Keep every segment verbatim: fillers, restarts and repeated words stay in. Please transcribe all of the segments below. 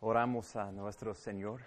Oramos a nuestro Señor.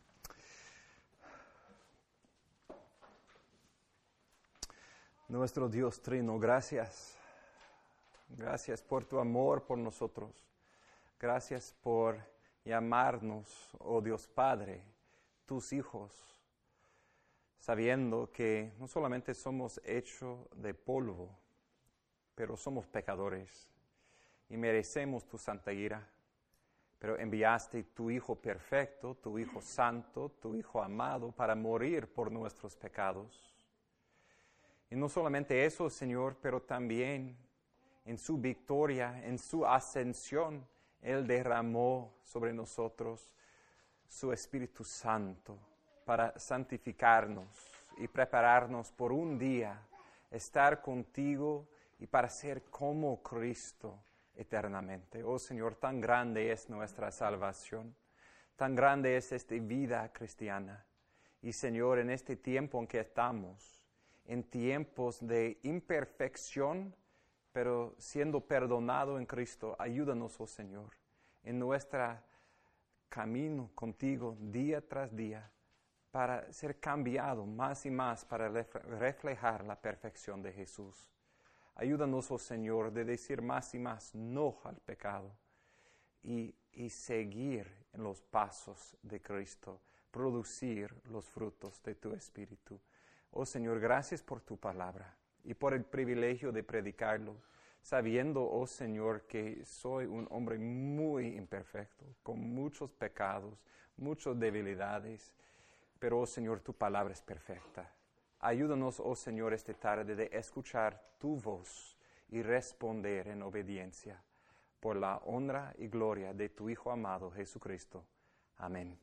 Nuestro Dios Trino, gracias. Gracias por tu amor por nosotros. Gracias por llamarnos, oh Dios Padre, tus hijos, sabiendo que no solamente somos hechos de polvo, pero somos pecadores y merecemos tu santa ira. Pero enviaste tu Hijo perfecto, tu Hijo santo, tu Hijo amado, para morir por nuestros pecados. Y no solamente eso, Señor, pero también en su victoria, en su ascensión, Él derramó sobre nosotros su Espíritu Santo para santificarnos y prepararnos por un día, estar contigo y para ser como Cristo eternamente. Oh Señor, tan grande es nuestra salvación, tan grande es esta vida cristiana. Y Señor, en este tiempo en que estamos, en tiempos de imperfección, pero siendo perdonado en Cristo, ayúdanos, oh Señor, en nuestro camino contigo día tras día, para ser cambiado más y más, para reflejar la perfección de Jesús. Ayúdanos, oh Señor, de decir más y más no al pecado y, y seguir en los pasos de Cristo, producir los frutos de tu Espíritu. Oh Señor, gracias por tu palabra y por el privilegio de predicarlo, sabiendo, oh Señor, que soy un hombre muy imperfecto, con muchos pecados, muchas debilidades, pero, oh Señor, tu palabra es perfecta. Ayúdanos, oh Señor, esta tarde de escuchar tu voz y responder en obediencia por la honra y gloria de tu Hijo amado Jesucristo. Amén.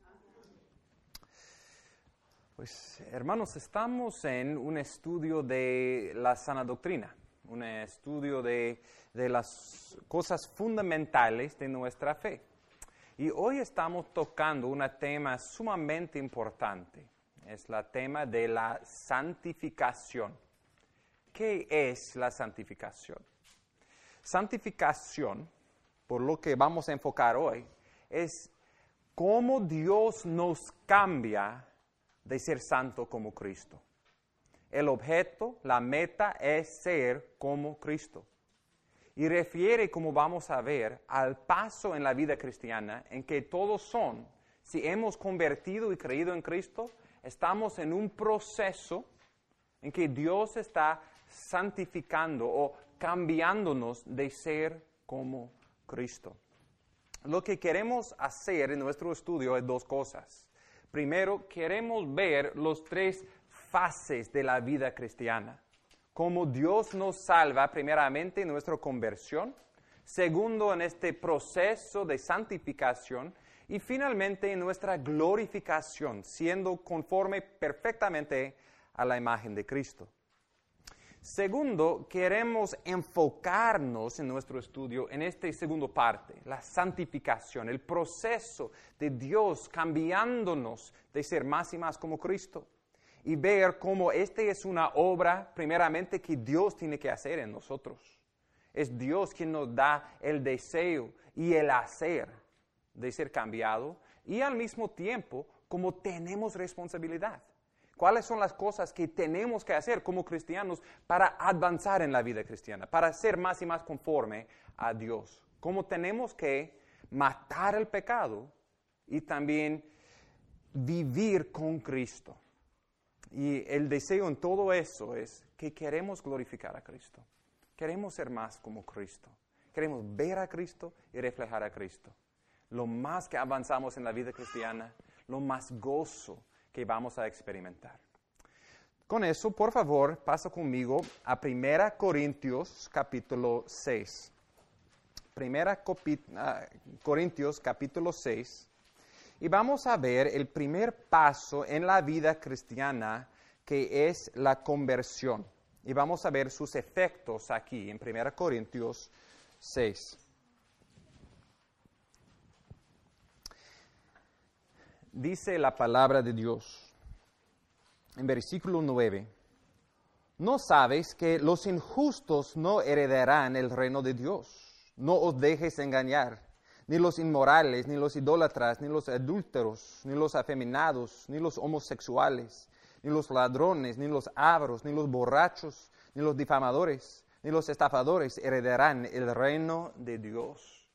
Pues, hermanos, estamos en un estudio de la sana doctrina, un estudio de, de las cosas fundamentales de nuestra fe. Y hoy estamos tocando un tema sumamente importante. Es el tema de la santificación. ¿Qué es la santificación? Santificación, por lo que vamos a enfocar hoy, es cómo Dios nos cambia de ser santo como Cristo. El objeto, la meta es ser como Cristo. Y refiere, como vamos a ver, al paso en la vida cristiana en que todos son, si hemos convertido y creído en Cristo, estamos en un proceso en que Dios está santificando o cambiándonos de ser como Cristo. Lo que queremos hacer en nuestro estudio es dos cosas. Primero, queremos ver los tres fases de la vida cristiana. Cómo Dios nos salva, primeramente, en nuestra conversión. Segundo, en este proceso de santificación. Y finalmente, en nuestra glorificación, siendo conforme perfectamente a la imagen de Cristo. Segundo, queremos enfocarnos en nuestro estudio en esta segunda parte, la santificación, el proceso de Dios cambiándonos de ser más y más como Cristo. Y ver cómo esta es una obra, primeramente, que Dios tiene que hacer en nosotros. Es Dios quien nos da el deseo y el hacer de ser cambiado, y al mismo tiempo, como tenemos responsabilidad. ¿Cuáles son las cosas que tenemos que hacer como cristianos para avanzar en la vida cristiana, para ser más y más conforme a Dios? ¿Cómo tenemos que matar el pecado y también vivir con Cristo? Y el deseo en todo eso es que queremos glorificar a Cristo. Queremos ser más como Cristo. Queremos ver a Cristo y reflejar a Cristo. Lo más que avanzamos en la vida cristiana, lo más gozo que vamos a experimentar. Con eso, por favor, pasa conmigo a primera Corintios capítulo seis. primera Corintios capítulo seis. Y vamos a ver el primer paso en la vida cristiana, que es la conversión. Y vamos a ver sus efectos aquí en primera Corintios seis. Dice la palabra de Dios en versículo nueve: ¿No sabes que los injustos no heredarán el reino de Dios? No os dejes engañar. ni los inmorales, ni los idólatras, ni los adúlteros, ni los afeminados, ni los homosexuales, ni los ladrones, ni los avaros, ni los borrachos, ni los difamadores, ni los estafadores heredarán el reino de Dios.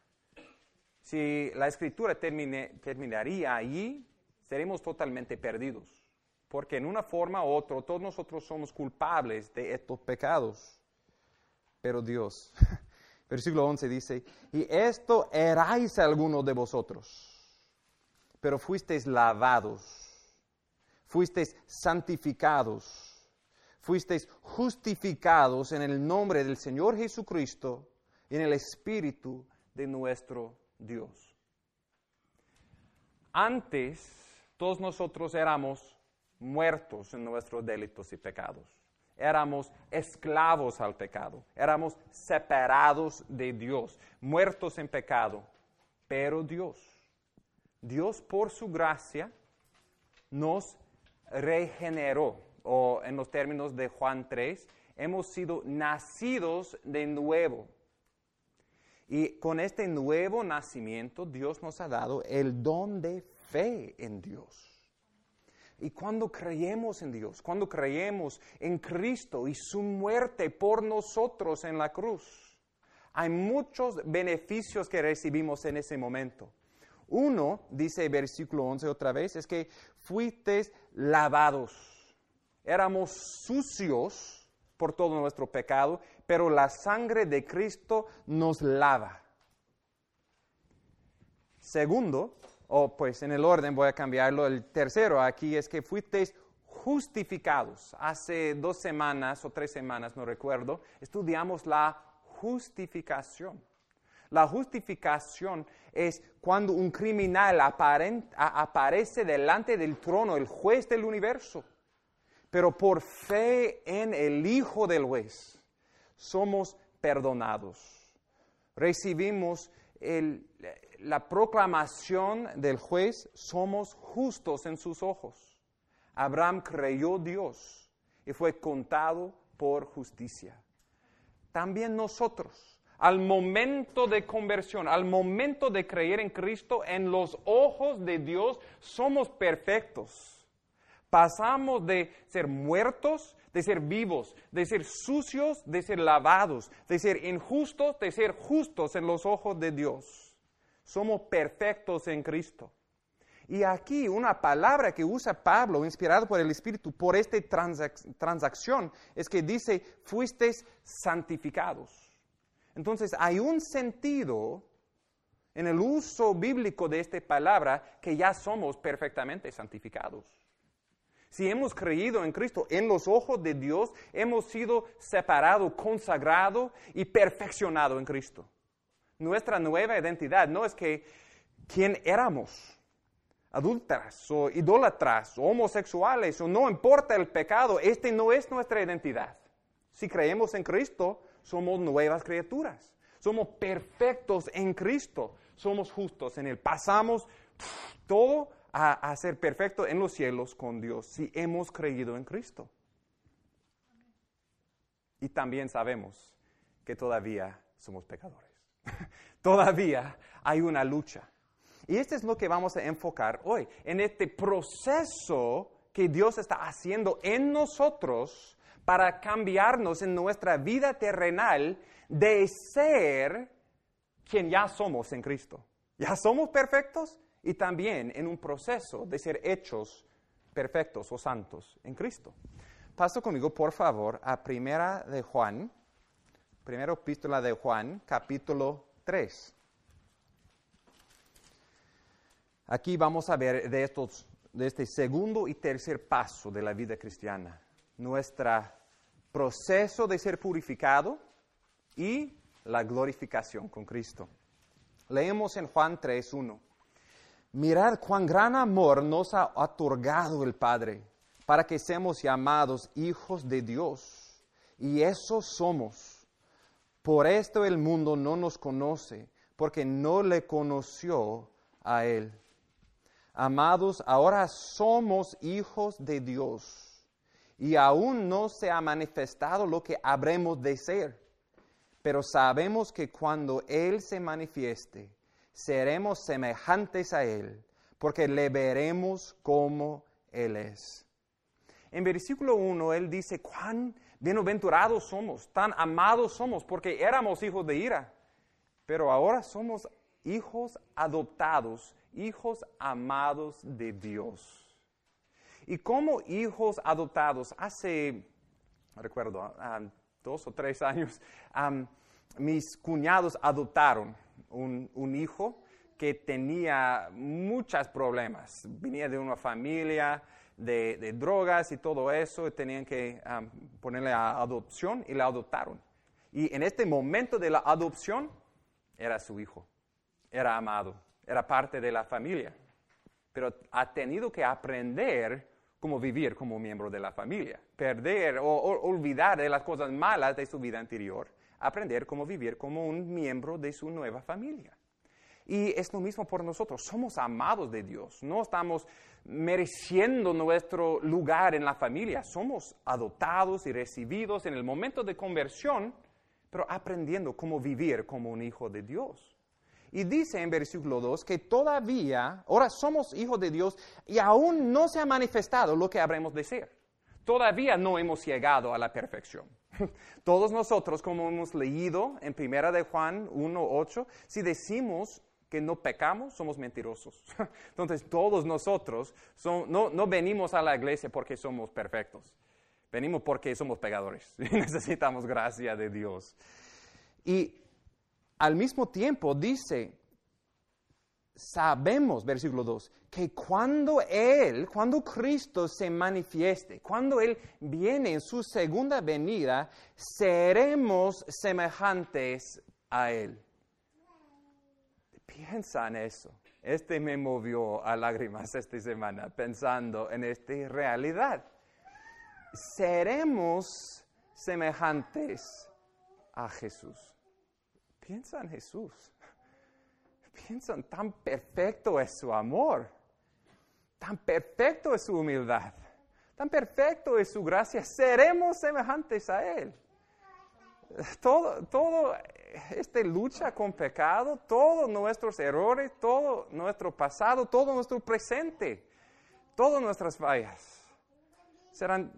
Si la Escritura termine, terminaría allí, seremos totalmente perdidos, porque en una forma u otra todos nosotros somos culpables de estos pecados. Pero Dios, versículo once dice, y esto erais algunos de vosotros, pero fuisteis lavados, fuisteis santificados, fuisteis justificados en el nombre del Señor Jesucristo y en el Espíritu de nuestro Dios. Antes, todos nosotros éramos muertos en nuestros delitos y pecados. Éramos esclavos al pecado. Éramos separados de Dios, muertos en pecado. Pero Dios, Dios por su gracia nos regeneró. O en los términos de Juan tres, hemos sido nacidos de nuevo. Y con este nuevo nacimiento, Dios nos ha dado el don de fe en Dios. Y cuando creemos en Dios, cuando creemos en Cristo y su muerte por nosotros en la cruz, hay muchos beneficios que recibimos en ese momento. Uno, dice versículo once otra vez, es que fuisteis lavados. Éramos sucios por todo nuestro pecado, pero la sangre de Cristo nos lava. Segundo, o oh, pues en el orden voy a cambiarlo, el tercero aquí es que fuisteis justificados. Hace dos semanas o tres semanas, no recuerdo, estudiamos la justificación. La justificación es cuando un criminal aparent, a, aparece delante del trono, el juez del universo. Pero por fe en el Hijo del juez, somos perdonados. Recibimos el, la proclamación del juez, somos justos en sus ojos. Abraham creyó Dios y fue contado por justicia. También nosotros, al momento de conversión, al momento de creer en Cristo, en los ojos de Dios, somos perfectos. Pasamos de ser muertos, de ser vivos, de ser sucios, de ser lavados, de ser injustos, de ser justos en los ojos de Dios. Somos perfectos en Cristo. Y aquí una palabra que usa Pablo, inspirado por el Espíritu, por esta transac- transacción, es que dice, fuisteis santificados. Entonces hay un sentido en el uso bíblico de esta palabra que ya somos perfectamente santificados. Si hemos creído en Cristo, en los ojos de Dios, hemos sido separados, consagrados y perfeccionados en Cristo. Nuestra nueva identidad no es que quién éramos, adúlteras o idólatras o homosexuales, o no importa el pecado, este no es nuestra identidad. Si creemos en Cristo, somos nuevas criaturas. Somos perfectos en Cristo. Somos justos en Él. Pasamos pff, todo A, a ser perfecto en los cielos con Dios si hemos creído en Cristo. Y también sabemos que todavía somos pecadores. Todavía hay una lucha. Y esto es lo que vamos a enfocar hoy, en este proceso que Dios está haciendo en nosotros para cambiarnos en nuestra vida terrenal de ser quien ya somos en Cristo. ¿Ya somos perfectos? Y también en un proceso de ser hechos perfectos o santos en Cristo. Pasa conmigo, por favor, a Primera de Juan, Primera Epístola de Juan, capítulo tres. Aquí vamos a ver de, estos, de este segundo y tercer paso de la vida cristiana. Nuestro proceso de ser purificado y la glorificación con Cristo. Leemos en Juan tres, uno. Mirad cuán gran amor nos ha otorgado el Padre, para que seamos llamados hijos de Dios. Y eso somos. Por esto el mundo no nos conoce, porque no le conoció a Él. Amados, ahora somos hijos de Dios, y aún no se ha manifestado lo que habremos de ser. Pero sabemos que cuando Él se manifieste, seremos semejantes a Él, porque le veremos como Él es. En versículo uno, Él dice, cuán bienaventurados somos, tan amados somos, porque éramos hijos de ira, pero ahora somos hijos adoptados, hijos amados de Dios. Y como hijos adoptados, hace, recuerdo, um, dos o tres años, um, mis cuñados adoptaron un, un hijo que tenía muchos problemas. Venía de una familia de, de drogas y todo eso, y tenían que um, ponerle a adopción y la adoptaron. Y en este momento de la adopción, era su hijo, era amado, era parte de la familia. Pero ha tenido que aprender cómo vivir como miembro de la familia, perder o, o olvidar de las cosas malas de su vida anterior, aprender cómo vivir como un miembro de su nueva familia. Y es lo mismo por nosotros, somos amados de Dios, no estamos mereciendo nuestro lugar en la familia, somos adoptados y recibidos en el momento de conversión, pero aprendiendo cómo vivir como un hijo de Dios. Y dice en versículo dos que todavía, ahora somos hijos de Dios y aún no se ha manifestado lo que habremos de ser. Todavía no hemos llegado a la perfección. Todos nosotros, como hemos leído en primera de Juan uno ocho, si decimos que no pecamos, somos mentirosos. Entonces, todos nosotros son, no, no venimos a la iglesia porque somos perfectos. Venimos porque somos pecadores y necesitamos gracia de Dios. Y al mismo tiempo dice, sabemos, versículo dos, que cuando Él, cuando Cristo se manifieste, cuando Él viene en su segunda venida, seremos semejantes a Él. Piensa en eso. Este me movió a lágrimas esta semana, pensando en esta realidad. Seremos semejantes a Jesús. Piensa en Jesús. Piensa en tan perfecto es su amor. Tan perfecto es su humildad. Tan perfecto es su gracia. Seremos semejantes a Él. Todo, todo esta lucha con pecado, todos nuestros errores, todo nuestro pasado, todo nuestro presente, todas nuestras fallas serán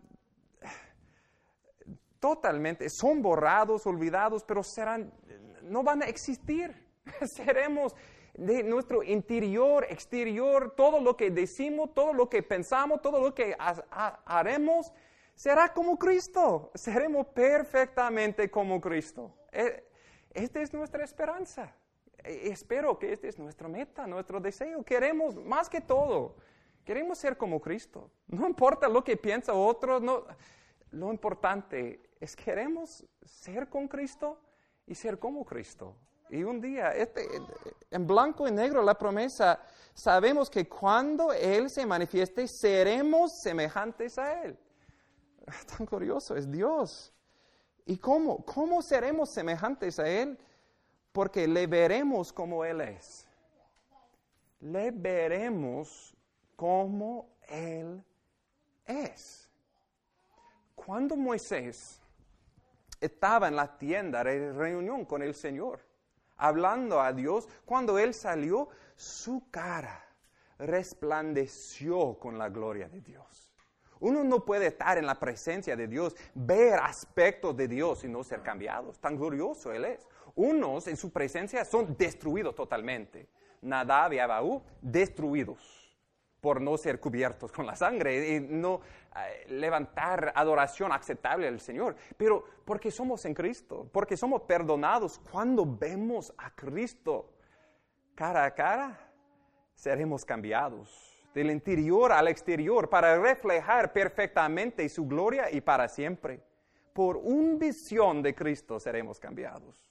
totalmente, son borrados, olvidados, pero serán, no van a existir. Seremos de nuestro interior, exterior, todo lo que decimos, todo lo que pensamos, todo lo que ha, ha, haremos, será como Cristo. Seremos perfectamente como Cristo. Esta es nuestra esperanza. Espero que esta es nuestra meta, nuestro deseo. Queremos más que todo. Queremos ser como Cristo. No importa lo que piensa otro, no. Lo importante es que queremos ser con Cristo y ser como Cristo. Y un día, este, en blanco y negro, la promesa, sabemos que cuando Él se manifieste, seremos semejantes a Él. Tan curioso, es Dios. ¿Y cómo? ¿Cómo seremos semejantes a Él? Porque le veremos como Él es. Le veremos como Él es. Cuando Moisés estaba en la tienda de reunión con el Señor, hablando a Dios, cuando Él salió, su cara resplandeció con la gloria de Dios. Uno no puede estar en la presencia de Dios, ver aspectos de Dios y no ser cambiados. Tan glorioso Él es. Unos en su presencia son destruidos totalmente. Nadab y Abiú, destruidos por no ser cubiertos con la sangre y no eh, levantar adoración aceptable al Señor. Pero porque somos en Cristo, porque somos perdonados, cuando vemos a Cristo cara a cara, seremos cambiados del interior al exterior para reflejar perfectamente su gloria y para siempre. Por una visión de Cristo seremos cambiados.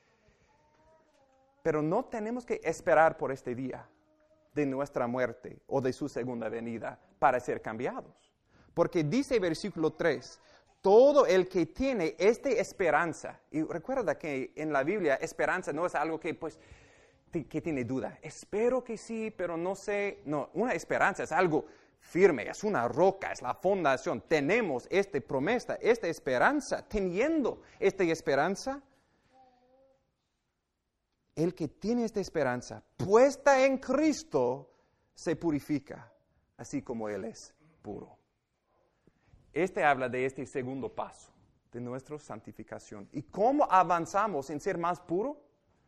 Pero no tenemos que esperar por este día de nuestra muerte o de su segunda venida para ser cambiados. Porque dice versículo tres, todo el que tiene esta esperanza, y recuerda que en la Biblia esperanza no es algo que pues que tiene duda. Espero que sí, pero no sé. No, una esperanza es algo firme, es una roca, es la fundación. Tenemos esta promesa, esta esperanza. Teniendo esta esperanza, el que tiene esta esperanza puesta en Cristo se purifica, así como Él es puro. Este habla de este segundo paso de nuestra santificación. ¿Y cómo avanzamos en ser más puro?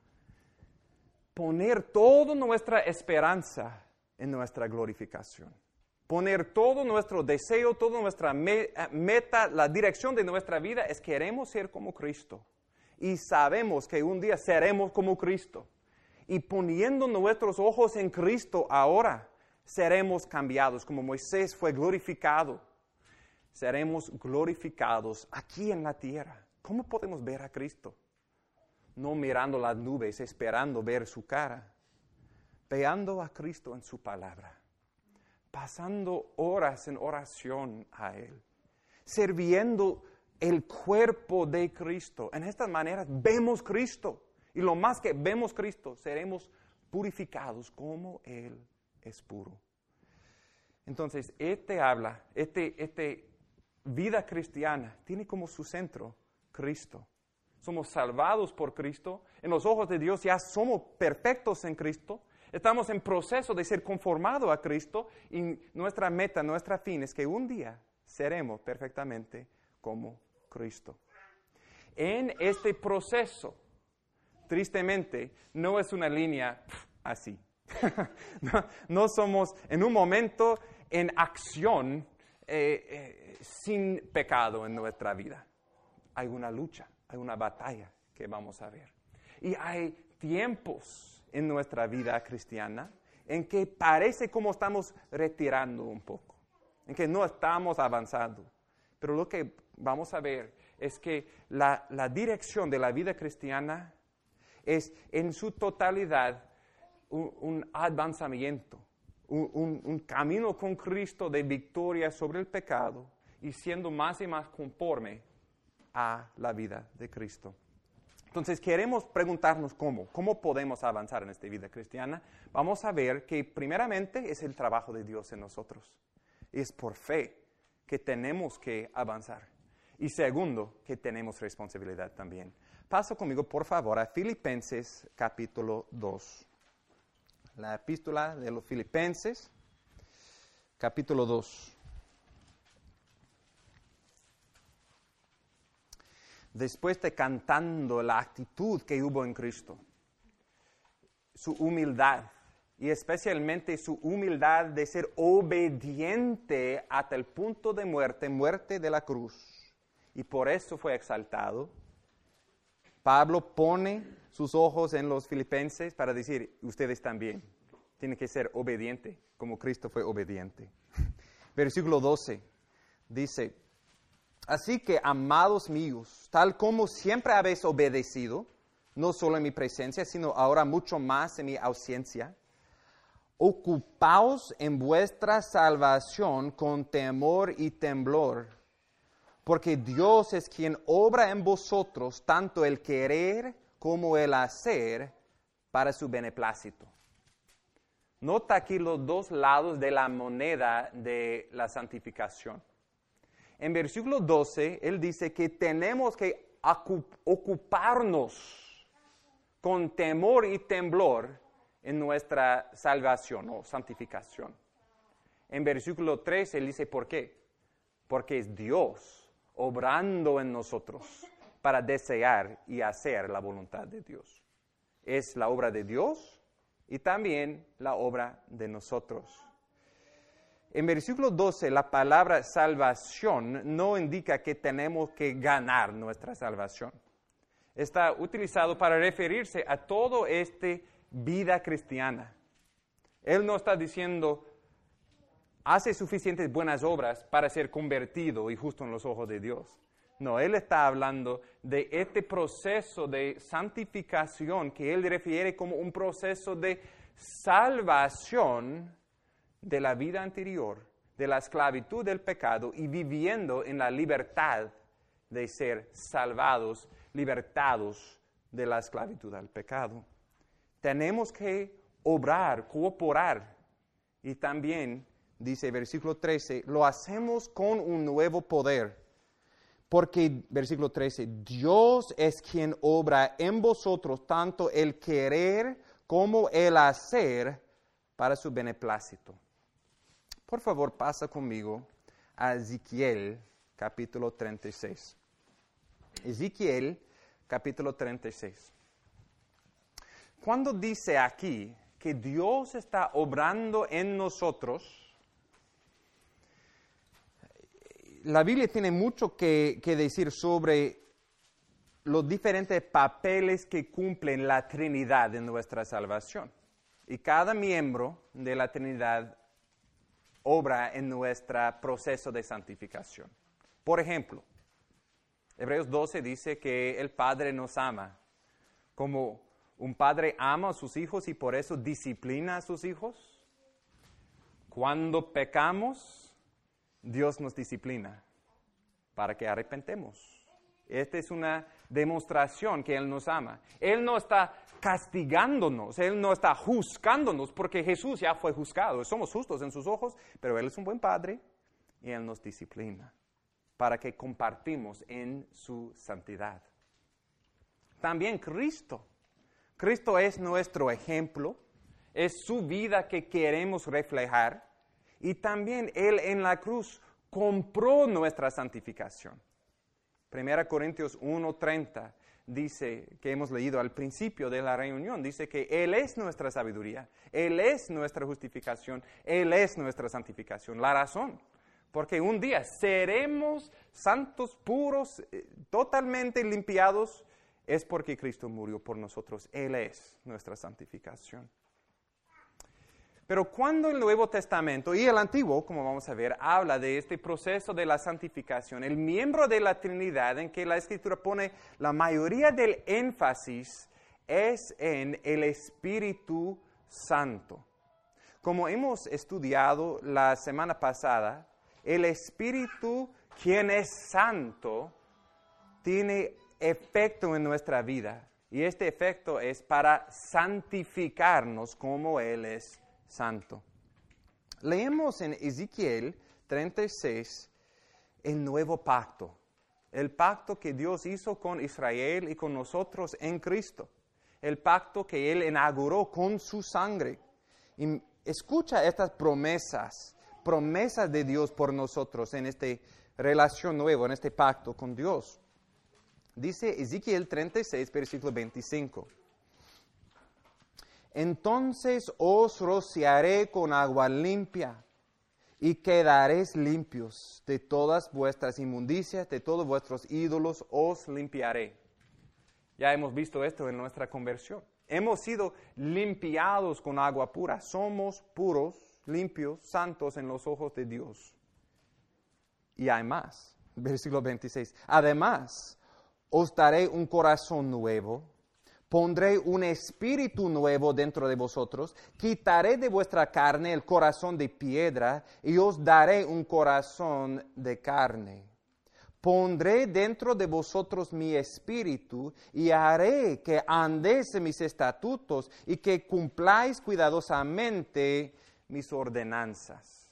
Poner toda nuestra esperanza en nuestra glorificación. Poner todo nuestro deseo, toda nuestra meta, la dirección de nuestra vida es queremos ser como Cristo. Y sabemos que un día seremos como Cristo. Y poniendo nuestros ojos en Cristo ahora, seremos cambiados, como Moisés fue glorificado. Seremos glorificados aquí en la tierra. ¿Cómo podemos ver a Cristo? No mirando las nubes, esperando ver su cara. Veando a Cristo en su palabra. Pasando horas en oración a Él. Sirviendo el cuerpo de Cristo. En estas maneras vemos Cristo. Y lo más que vemos Cristo, seremos purificados como Él es puro. Entonces, este habla, este, este vida cristiana tiene como su centro Cristo. Somos salvados por Cristo. En los ojos de Dios ya somos perfectos en Cristo. Estamos en proceso de ser conformados a Cristo. Y nuestra meta, nuestra fin es que un día seremos perfectamente como Cristo. En este proceso, tristemente, no es una línea así. no, no somos en un momento en acción eh, eh, sin pecado en nuestra vida. Hay una lucha, hay una batalla que vamos a ver. Y hay tiempos en nuestra vida cristiana en que parece como estamos retirando un poco, en que no estamos avanzando. Pero lo que vamos a ver es que la, la dirección de la vida cristiana es en su totalidad un, un avanzamiento, un, un, un camino con Cristo de victoria sobre el pecado y siendo más y más conforme a la vida de Cristo. Entonces queremos preguntarnos cómo, cómo podemos avanzar en esta vida cristiana. Vamos a ver que primeramente es el trabajo de Dios en nosotros. Es por fe que tenemos que avanzar. Y segundo, que tenemos responsabilidad también. Pasa conmigo, por favor, a Filipenses capítulo dos. La epístola de los Filipenses, capítulo dos. Después de cantando la actitud que hubo en Cristo, su humildad, y especialmente su humildad de ser obediente hasta el punto de muerte, muerte de la cruz, y por eso fue exaltado, Pablo pone sus ojos en los filipenses para decir, ustedes también tienen que ser obedientes, como Cristo fue obediente. Versículo doce dice, así que, amados míos, tal como siempre habéis obedecido, no solo en mi presencia, sino ahora mucho más en mi ausencia, ocupaos en vuestra salvación con temor y temblor, porque Dios es quien obra en vosotros tanto el querer como el hacer para su beneplácito. Nota aquí los dos lados de la moneda de la santificación. En versículo doce, él dice que tenemos que ocuparnos con temor y temblor en nuestra salvación o santificación. En versículo trece, él dice, ¿por qué? Porque es Dios obrando en nosotros para desear y hacer la voluntad de Dios. Es la obra de Dios y también la obra de nosotros. En versículo doce, la palabra salvación no indica que tenemos que ganar nuestra salvación. Está utilizado para referirse a todo este vida cristiana. Él no está diciendo, hace suficientes buenas obras para ser convertido y justo en los ojos de Dios. No, Él está hablando de este proceso de santificación que Él refiere como un proceso de salvación de la vida anterior, de la esclavitud del pecado y viviendo en la libertad de ser salvados, libertados de la esclavitud al pecado. Tenemos que obrar, cooperar y también, dice versículo trece, lo hacemos con un nuevo poder, Porque, versículo trece, Dios es quien obra en vosotros tanto el querer como el hacer para su beneplácito. Por favor, pasa conmigo a Ezequiel, capítulo treinta y seis. Ezequiel, capítulo treinta y seis. Cuando dice aquí que Dios está obrando en nosotros, la Biblia tiene mucho que, que decir sobre los diferentes papeles que cumplen la Trinidad en nuestra salvación. Y cada miembro de la Trinidad obra en nuestro proceso de santificación. Por ejemplo, Hebreos doce dice que el Padre nos ama. Como un padre ama a sus hijos y por eso disciplina a sus hijos. Cuando pecamos, Dios nos disciplina para que arrepentemos. Esta es una demostración que Él nos ama. Él no está castigándonos, Él no está juzgándonos porque Jesús ya fue juzgado. Somos justos en sus ojos, pero Él es un buen Padre y Él nos disciplina para que compartimos en su santidad. También Cristo. Cristo es nuestro ejemplo, es su vida que queremos reflejar y también Él en la cruz compró nuestra santificación. Primera Corintios uno treinta dice, que hemos leído al principio de la reunión, dice que Él es nuestra sabiduría, Él es nuestra justificación, Él es nuestra santificación. La razón, porque un día seremos santos, puros, eh, totalmente limpiados, es porque Cristo murió por nosotros. Él es nuestra santificación. Pero cuando el Nuevo Testamento y el Antiguo, como vamos a ver, habla de este proceso de la santificación, el miembro de la Trinidad en que la Escritura pone la mayoría del énfasis es en el Espíritu Santo. Como hemos estudiado la semana pasada, el Espíritu, quien es santo, tiene efecto en nuestra vida. Y este efecto es para santificarnos como Él es santo. Leemos en Ezequiel treinta y seis el nuevo pacto. El pacto que Dios hizo con Israel y con nosotros en Cristo. El pacto que Él inauguró con su sangre. Y escucha estas promesas, promesas de Dios por nosotros en esta relación nueva, en este pacto con Dios. Dice Ezequiel treinta y seis, versículo veinticinco. Entonces os rociaré con agua limpia y quedaréis limpios de todas vuestras inmundicias, de todos vuestros ídolos os limpiaré. Ya hemos visto esto en nuestra conversión. Hemos sido limpiados con agua pura. Somos puros, limpios, santos en los ojos de Dios. Y hay más. Versículo veintiséis. Además, os daré un corazón nuevo, pondré un espíritu nuevo dentro de vosotros, quitaré de vuestra carne el corazón de piedra y os daré un corazón de carne. Pondré dentro de vosotros mi espíritu y haré que andéis en mis estatutos y que cumpláis cuidadosamente mis ordenanzas.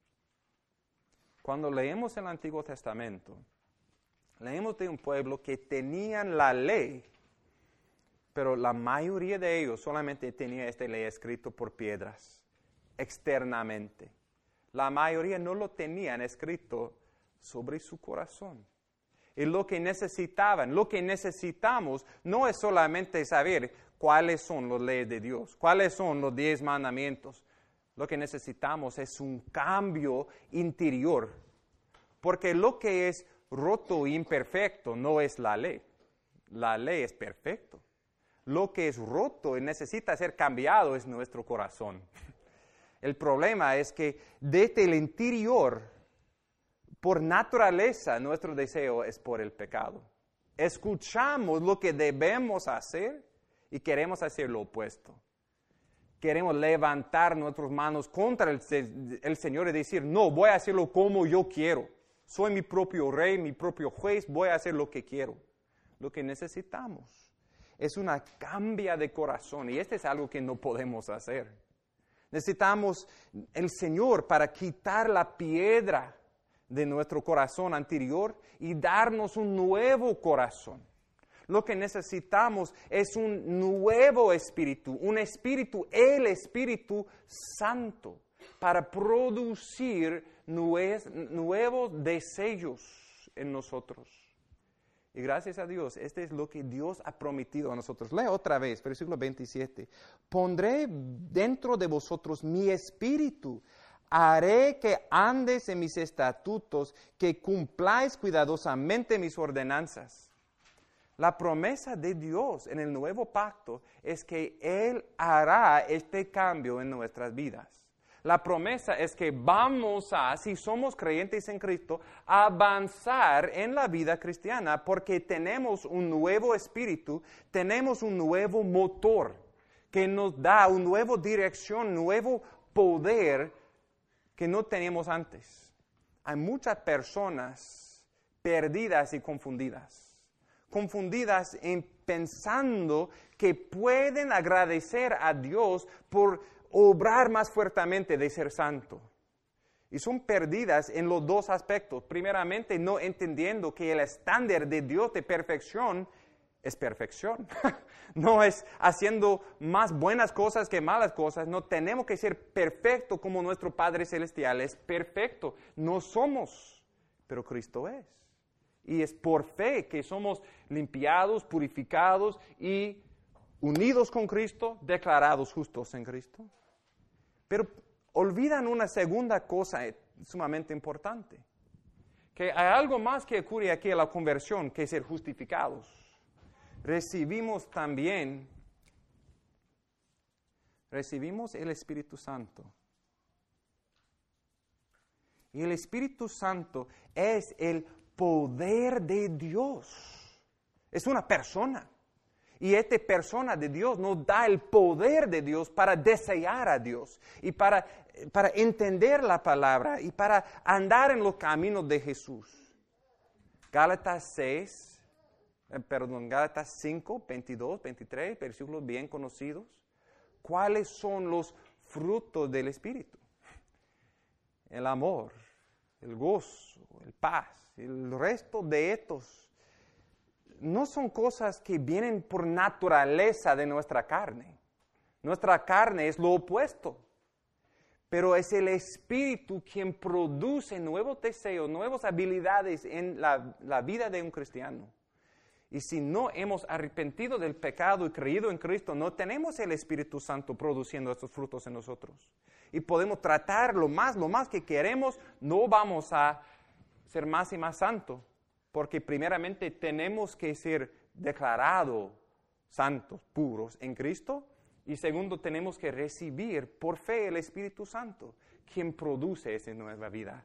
Cuando leemos el Antiguo Testamento, leemos de un pueblo que tenían la ley, pero la mayoría de ellos solamente tenía esta ley escrito por piedras, externamente. La mayoría no lo tenían escrito sobre su corazón. Y lo que necesitaban, lo que necesitamos, no es solamente saber cuáles son las leyes de Dios, cuáles son los diez mandamientos. Lo que necesitamos es un cambio interior, porque lo que es roto e imperfecto no es la ley. La ley es perfecto. Lo que es roto y necesita ser cambiado es nuestro corazón. El problema es que desde el interior, por naturaleza, nuestro deseo es por el pecado. Escuchamos lo que debemos hacer y queremos hacer lo opuesto. Queremos levantar nuestras manos contra el, el Señor y decir, no, voy a hacerlo como yo quiero. Soy mi propio rey, mi propio juez, voy a hacer lo que quiero. Lo que necesitamos es una cambia de corazón y este es algo que no podemos hacer. Necesitamos el Señor para quitar la piedra de nuestro corazón anterior y darnos un nuevo corazón. Lo que necesitamos es un nuevo espíritu, un espíritu, el Espíritu Santo, para producir nuevos deseos en nosotros. Y gracias a Dios, este es lo que Dios ha prometido a nosotros. Lea otra vez, versículo veintisiete. Pondré dentro de vosotros mi espíritu. Haré que andes en mis estatutos, que cumpláis cuidadosamente mis ordenanzas. La promesa de Dios en el nuevo pacto es que Él hará este cambio en nuestras vidas. La promesa es que vamos a, si somos creyentes en Cristo, avanzar en la vida cristiana porque tenemos un nuevo espíritu, tenemos un nuevo motor que nos da una nueva dirección, nuevo poder que no teníamos antes. Hay muchas personas perdidas y confundidas. Confundidas en pensando que pueden agradecer a Dios por obrar más fuertemente de ser santo. Y son perdidas en los dos aspectos. Primeramente, no entendiendo que el estándar de Dios de perfección es perfección. No es haciendo más buenas cosas que malas cosas. No tenemos que ser perfectos como nuestro Padre Celestial es perfecto. No somos, pero Cristo es. Y es por fe que somos limpiados, purificados y unidos con Cristo, declarados justos en Cristo. Pero olvidan una segunda cosa sumamente importante, que hay algo más que ocurre aquí en la conversión que ser justificados. Recibimos también, recibimos el Espíritu Santo. Y el Espíritu Santo es el poder de Dios. Es una persona. Y esta persona de Dios nos da el poder de Dios para desear a Dios y para, para entender la palabra y para andar en los caminos de Jesús. Gálatas seis, eh, perdón, Gálatas cinco, veintidós, veintitrés, versículos bien conocidos. ¿Cuáles son los frutos del Espíritu? El amor, el gozo, el paz. El resto de estos no son cosas que vienen por naturaleza de nuestra carne. Nuestra carne es lo opuesto. Pero es el Espíritu quien produce nuevos deseos, nuevas habilidades en la, la vida de un cristiano. Y si no hemos arrepentido del pecado y creído en Cristo, no tenemos el Espíritu Santo produciendo estos frutos en nosotros. Y podemos tratar lo más, lo más que queremos, no vamos a ser más y más santos, porque primeramente tenemos que ser declarados santos, puros en Cristo, y segundo tenemos que recibir por fe el Espíritu Santo, quien produce esa nueva vida.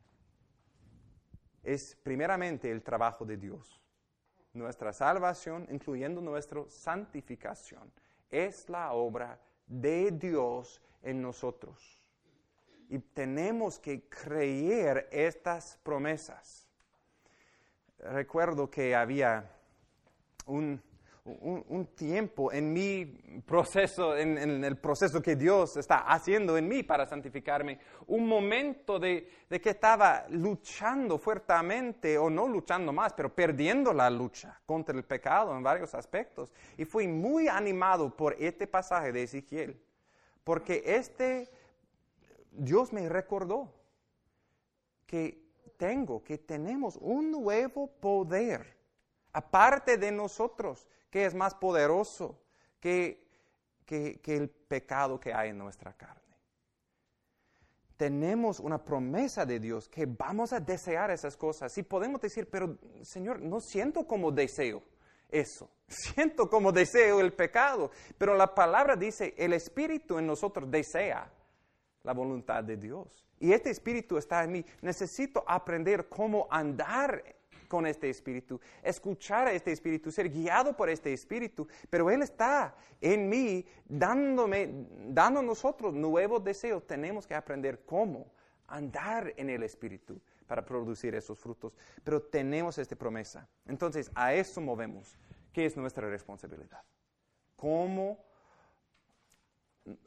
Es primeramente el trabajo de Dios. Nuestra salvación, incluyendo nuestra santificación, es la obra de Dios en nosotros. Y tenemos que creer estas promesas. Recuerdo que había un, un, un tiempo en mi proceso, en, en el proceso que Dios está haciendo en mí para santificarme, un momento de, de que estaba luchando fuertemente, o no luchando más, pero perdiendo la lucha contra el pecado en varios aspectos. Y fui muy animado por este pasaje de Ezequiel, porque este Dios me recordó que tengo, que tenemos un nuevo poder, aparte de nosotros, que es más poderoso que, que, que el pecado que hay en nuestra carne. Tenemos una promesa de Dios que vamos a desear esas cosas. Y podemos decir, pero Señor, no siento como deseo eso. Siento como deseo el pecado. Pero la palabra dice, el Espíritu en nosotros desea la voluntad de Dios. Y este Espíritu está en mí. Necesito aprender cómo andar con este Espíritu, escuchar a este Espíritu, ser guiado por este Espíritu. Pero Él está en mí, dándome, dando a nosotros nuevos deseos. Tenemos que aprender cómo andar en el Espíritu para producir esos frutos. Pero tenemos esta promesa. Entonces, a eso movemos. ¿Qué es nuestra responsabilidad? ¿Cómo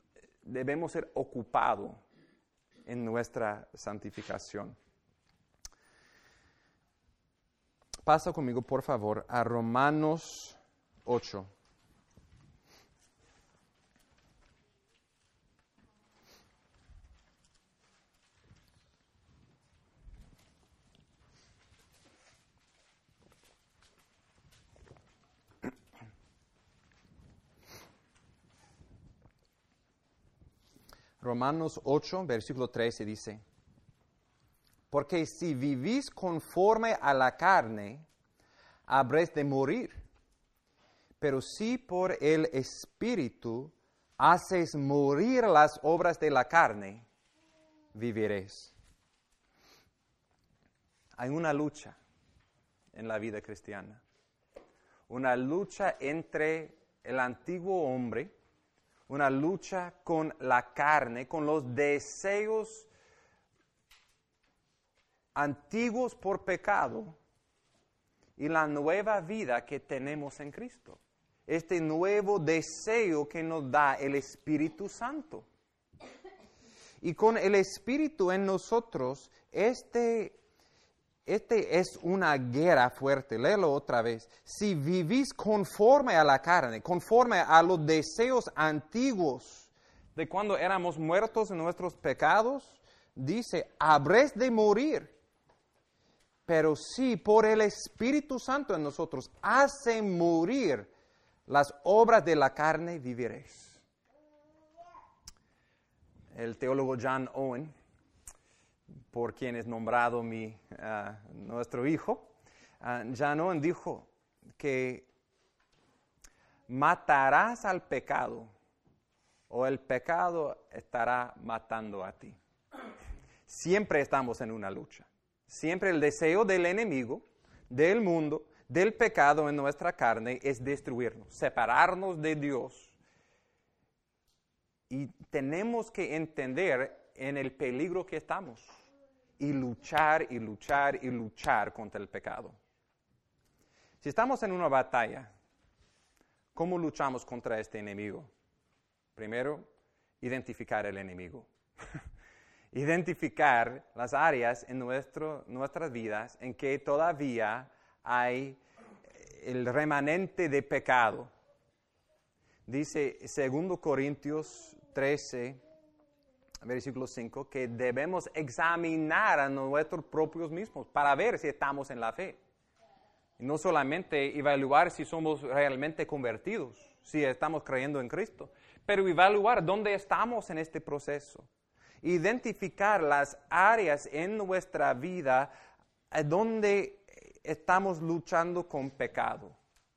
debemos ser ocupados en nuestra santificación? Pasa conmigo, por favor, a Romanos ocho. Romanos ocho, versículo trece dice, porque si vivís conforme a la carne, habréis de morir. Pero si por el Espíritu haces morir las obras de la carne, viviréis. Hay una lucha en la vida cristiana. Una lucha entre el antiguo hombre, una lucha con la carne, con los deseos antiguos por pecado y la nueva vida que tenemos en Cristo. Este nuevo deseo que nos da el Espíritu Santo. Y con el Espíritu en nosotros, este, este es una guerra fuerte. Léelo otra vez. Si vivís conforme a la carne, conforme a los deseos antiguos de cuando éramos muertos en nuestros pecados, dice, habréis de morir. Pero si por el Espíritu Santo en nosotros hace morir las obras de la carne, viviréis. El teólogo John Owen, por quien es nombrado mi, uh, nuestro hijo, uh, John Owen dijo que matarás al pecado o el pecado estará matando a ti. Siempre estamos en una lucha. Siempre el deseo del enemigo, del mundo, del pecado en nuestra carne es destruirnos, separarnos de Dios. Y tenemos que entender en el peligro que estamos y luchar y luchar y luchar contra el pecado. Si estamos en una batalla, ¿cómo luchamos contra este enemigo? Primero, identificar el enemigo. Identificar las áreas en nuestro, nuestras vidas en que todavía hay el remanente de pecado. Dice segundo Corintios trece, versículo cinco, que debemos examinar a nuestros propios mismos para ver si estamos en la fe. Y no solamente evaluar si somos realmente convertidos, si estamos creyendo en Cristo, pero evaluar dónde estamos en este proceso. Identificar las áreas en nuestra vida donde estamos luchando con pecado.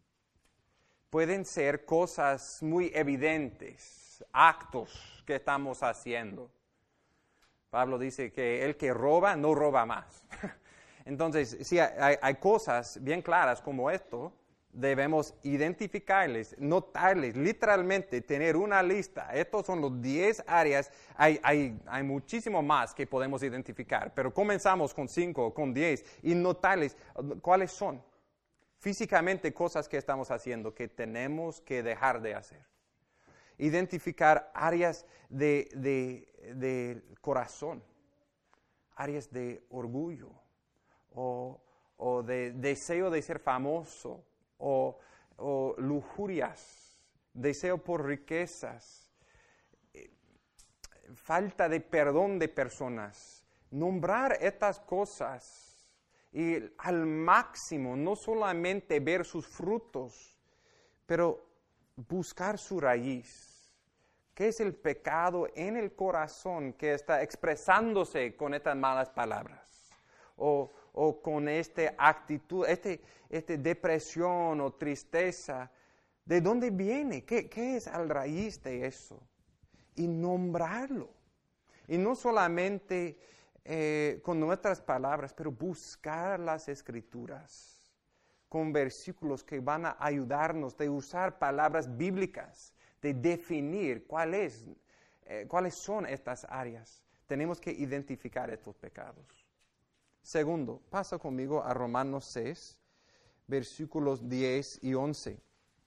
Pueden ser cosas muy evidentes, actos que estamos haciendo. Pablo dice que el que roba no roba más. Entonces, si hay, hay cosas bien claras como esto, debemos identificarles, notarles, literalmente tener una lista. Estos son los diez áreas. Hay, hay, hay muchísimo más que podemos identificar, pero comenzamos con cinco, con diez y notarles cuáles son físicamente cosas que estamos haciendo que tenemos que dejar de hacer. Identificar áreas de, de, de corazón, áreas de orgullo o, o de deseo de ser famoso, O, o lujurias, deseo por riquezas, eh, falta de perdón de personas. Nombrar estas cosas y al máximo, no solamente ver sus frutos, pero buscar su raíz. ¿Qué es el pecado en el corazón que está expresándose con estas malas palabras? O o con esta actitud, este, este depresión o tristeza, ¿de dónde viene? ¿Qué, qué es al raíz de eso? Y nombrarlo. Y no solamente eh, con nuestras palabras, pero buscar las Escrituras con versículos que van a ayudarnos de usar palabras bíblicas, de definir cuál es, eh, cuáles son estas áreas. Tenemos que identificar estos pecados. Segundo, pasa conmigo a Romanos seis, versículos diez y once.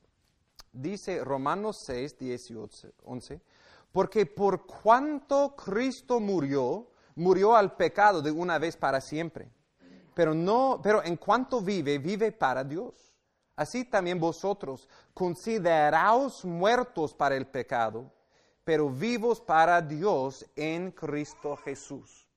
Dice Romanos seis, diez y once, porque por cuanto Cristo murió, murió al pecado de una vez para siempre, pero no, pero en cuanto vive, vive para Dios. Así también vosotros, consideraos muertos para el pecado, pero vivos para Dios en Cristo Jesús.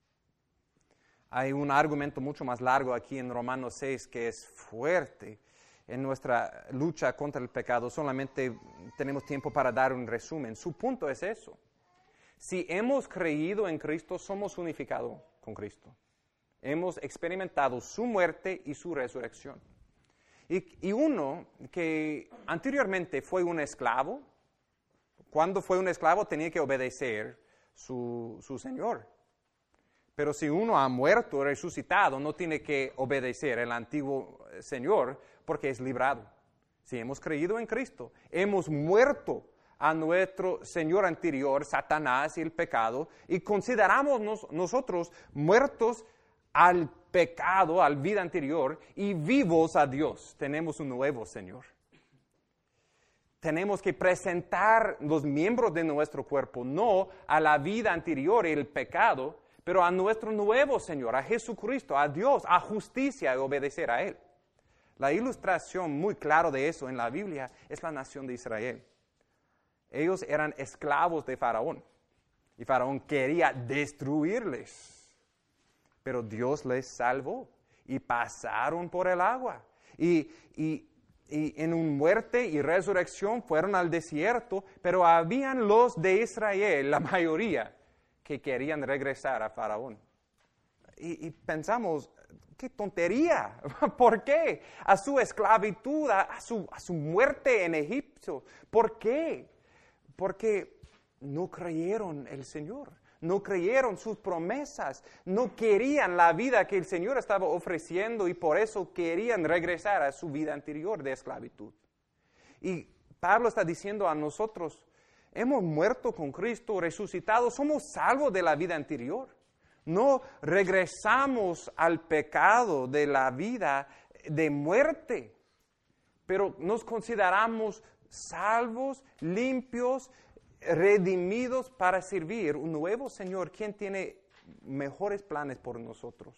Hay un argumento mucho más largo aquí en Romanos seis que es fuerte en nuestra lucha contra el pecado. Solamente tenemos tiempo para dar un resumen. Su punto es eso. Si hemos creído en Cristo, somos unificados con Cristo. Hemos experimentado su muerte y su resurrección. Y, y uno que anteriormente fue un esclavo, cuando fue un esclavo tenía que obedecer su, su Señor. Pero si uno ha muerto o resucitado, no tiene que obedecer al antiguo Señor porque es librado. Si hemos creído en Cristo, hemos muerto a nuestro Señor anterior, Satanás y el pecado, y consideramos nos, nosotros muertos al pecado, a la vida anterior, y vivos a Dios. Tenemos un nuevo Señor. Tenemos que presentar los miembros de nuestro cuerpo, no a la vida anterior y el pecado, pero a nuestro nuevo Señor, a Jesucristo, a Dios, a justicia y obedecer a Él. La ilustración muy clara de eso en la Biblia es la nación de Israel. Ellos eran esclavos de Faraón y Faraón quería destruirles, pero Dios les salvó y pasaron por el agua y, y, y en una muerte y resurrección fueron al desierto, pero habían los de Israel, la mayoría, que querían regresar a Faraón. Y, y pensamos, ¡qué tontería! ¿Por qué? A su esclavitud, a su, a su muerte en Egipto. ¿Por qué? Porque no creyeron el Señor, no creyeron sus promesas, no querían la vida que el Señor estaba ofreciendo y por eso querían regresar a su vida anterior de esclavitud. Y Pablo está diciendo a nosotros, hemos muerto con Cristo, resucitado, somos salvos de la vida anterior. No regresamos al pecado de la vida de muerte, pero nos consideramos salvos, limpios, redimidos para servir un nuevo Señor, quien tiene mejores planes por nosotros.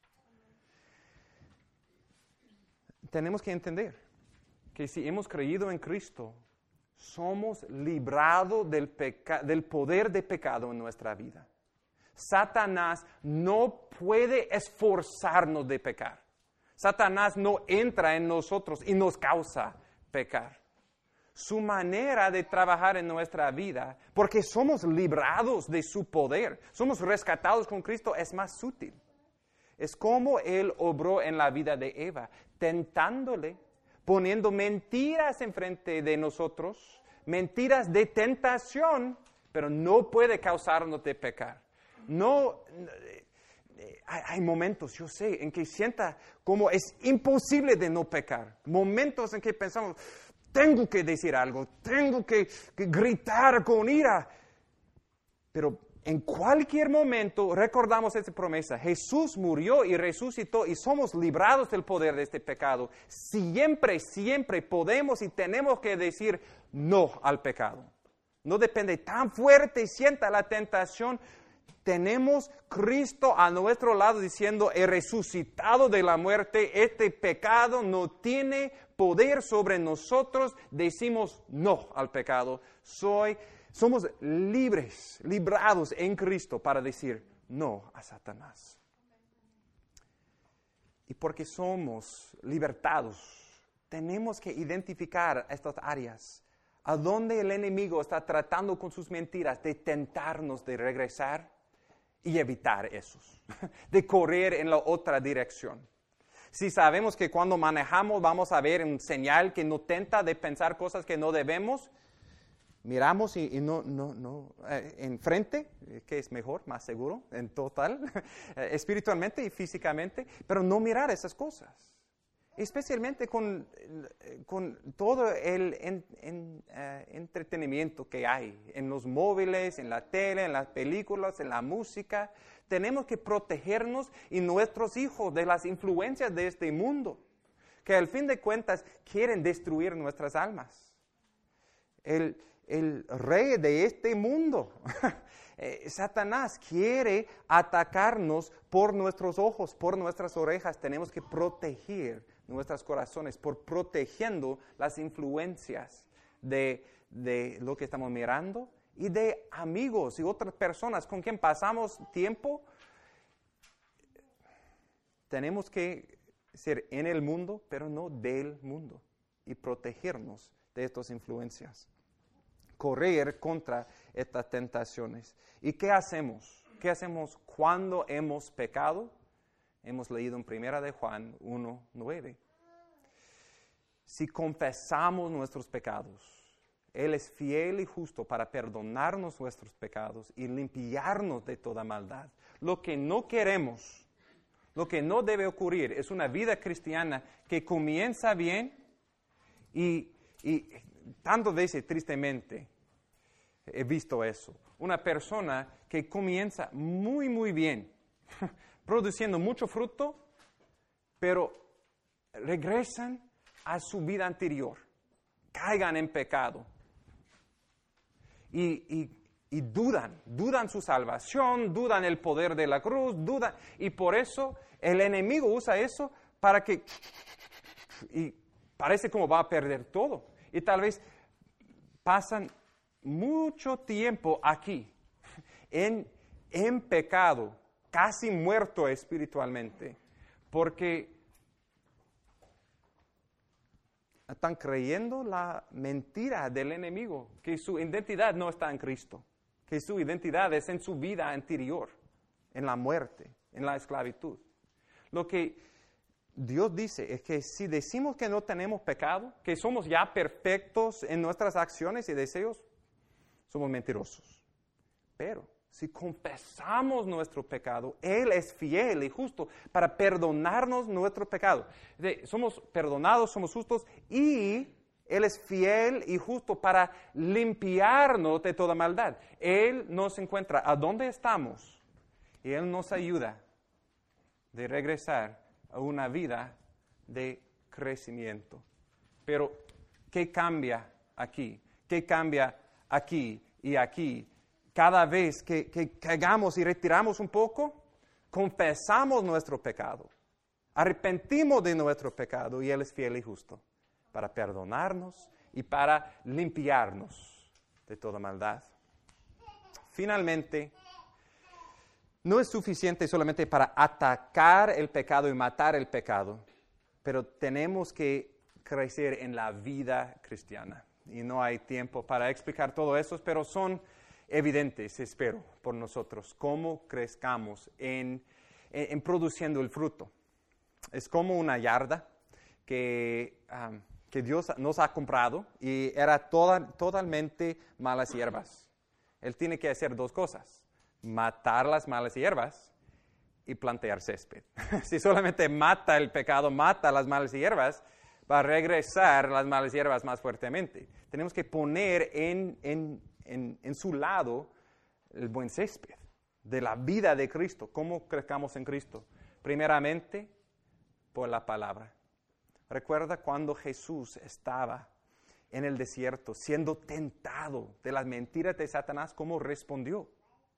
Tenemos que entender que si hemos creído en Cristo, somos librados del, peca- del poder de pecado en nuestra vida. Satanás no puede esforzarnos de pecar. Satanás no entra en nosotros y nos causa pecar. Su manera de trabajar en nuestra vida, porque somos librados de su poder, somos rescatados con Cristo, es más sutil. Es como Él obró en la vida de Eva, tentándole, poniendo mentiras enfrente de nosotros, mentiras de tentación, pero no puede causarnos de pecar. No, hay, hay momentos, yo sé, en que sienta como es imposible de no pecar. Momentos en que pensamos, tengo que decir algo, tengo que, que gritar con ira. Pero en cualquier momento recordamos esa promesa. Jesús murió y resucitó y somos librados del poder de este pecado. Siempre, siempre podemos y tenemos que decir no al pecado. No depende tan fuerte, sienta la tentación. Tenemos Cristo a nuestro lado diciendo, he resucitado de la muerte, este pecado no tiene poder sobre nosotros. Decimos no al pecado. Soy, somos libres, librados en Cristo para decir no a Satanás. Y porque somos libertados, tenemos que identificar estas áreas a donde el enemigo está tratando con sus mentiras de tentarnos de regresar y evitar esos, de correr en la otra dirección. Si sabemos que cuando manejamos vamos a ver un señal que nos tenta de pensar cosas que no debemos, miramos y, y no, no, no, eh, enfrente, que es mejor, más seguro, en total, espiritualmente y físicamente, pero no mirar esas cosas. Especialmente con, con todo el en, en, uh, entretenimiento que hay en los móviles, en la tele, en las películas, en la música. Tenemos que protegernos y nuestros hijos de las influencias de este mundo, que al fin de cuentas quieren destruir nuestras almas. El, el rey de este mundo. Satanás quiere atacarnos por nuestros ojos, por nuestras orejas. Tenemos que proteger nuestros corazones por protegiendo las influencias de, de lo que estamos mirando y de amigos y otras personas con quien pasamos tiempo. Tenemos que ser en el mundo, pero no del mundo, y protegernos de estas influencias. Correr contra estas tentaciones. ¿Y qué hacemos? ¿Qué hacemos cuando hemos pecado? Hemos leído en Primera de Juan uno, nueve. Si confesamos nuestros pecados, Él es fiel y justo para perdonarnos nuestros pecados y limpiarnos de toda maldad. Lo que no queremos, lo que no debe ocurrir, es una vida cristiana que comienza bien y, y tantas veces, tristemente, he visto eso. Una persona que comienza muy, muy bien, produciendo mucho fruto, pero regresan a su vida anterior, caigan en pecado y, y, y dudan, dudan su salvación, dudan el poder de la cruz, dudan, y por eso el enemigo usa eso para que, y parece como va a perder todo, y tal vez pasan mucho tiempo aquí, en, en pecado, casi muerto espiritualmente, porque están creyendo la mentira del enemigo, que su identidad no está en Cristo, que su identidad es en su vida anterior, en la muerte, en la esclavitud. Lo que Dios dice es que si decimos que no tenemos pecado, que somos ya perfectos en nuestras acciones y deseos, somos mentirosos. Pero si confesamos nuestro pecado, Él es fiel y justo para perdonarnos nuestro pecado. Somos perdonados, somos justos y Él es fiel y justo para limpiarnos de toda maldad. Él nos encuentra a donde estamos y Él nos ayuda de regresar a una vida de crecimiento. Pero, ¿qué cambia aquí? ¿Qué cambia aquí y aquí? Cada vez que, que caigamos y retiramos un poco, confesamos nuestro pecado, arrepentimos de nuestro pecado y Él es fiel y justo para perdonarnos y para limpiarnos de toda maldad. Finalmente, no es suficiente solamente para atacar el pecado y matar el pecado, pero tenemos que crecer en la vida cristiana. Y no hay tiempo para explicar todo eso, pero son evidentes, espero, por nosotros, cómo crezcamos en, en, en produciendo el fruto. Es como una yarda que, um, que Dios nos ha comprado y era toda, totalmente malas hierbas. Él tiene que hacer dos cosas: matar las malas hierbas y plantear césped. Si solamente mata el pecado, mata las malas hierbas, va a regresar las malas hierbas más fuertemente. Tenemos que poner en, en, en, en su lado el buen césped de la vida de Cristo. ¿Cómo crezcamos en Cristo? Primeramente, por la palabra. Recuerda cuando Jesús estaba en el desierto siendo tentado de las mentiras de Satanás, ¿cómo respondió?